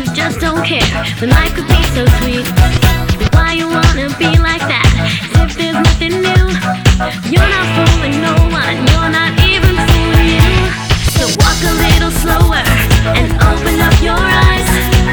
just don't care when life could be so sweet. Why you wanna be like that? As if there's nothing new. You're not fooling no one, you're not even fooling you. So walk a little slower and open up your eyes.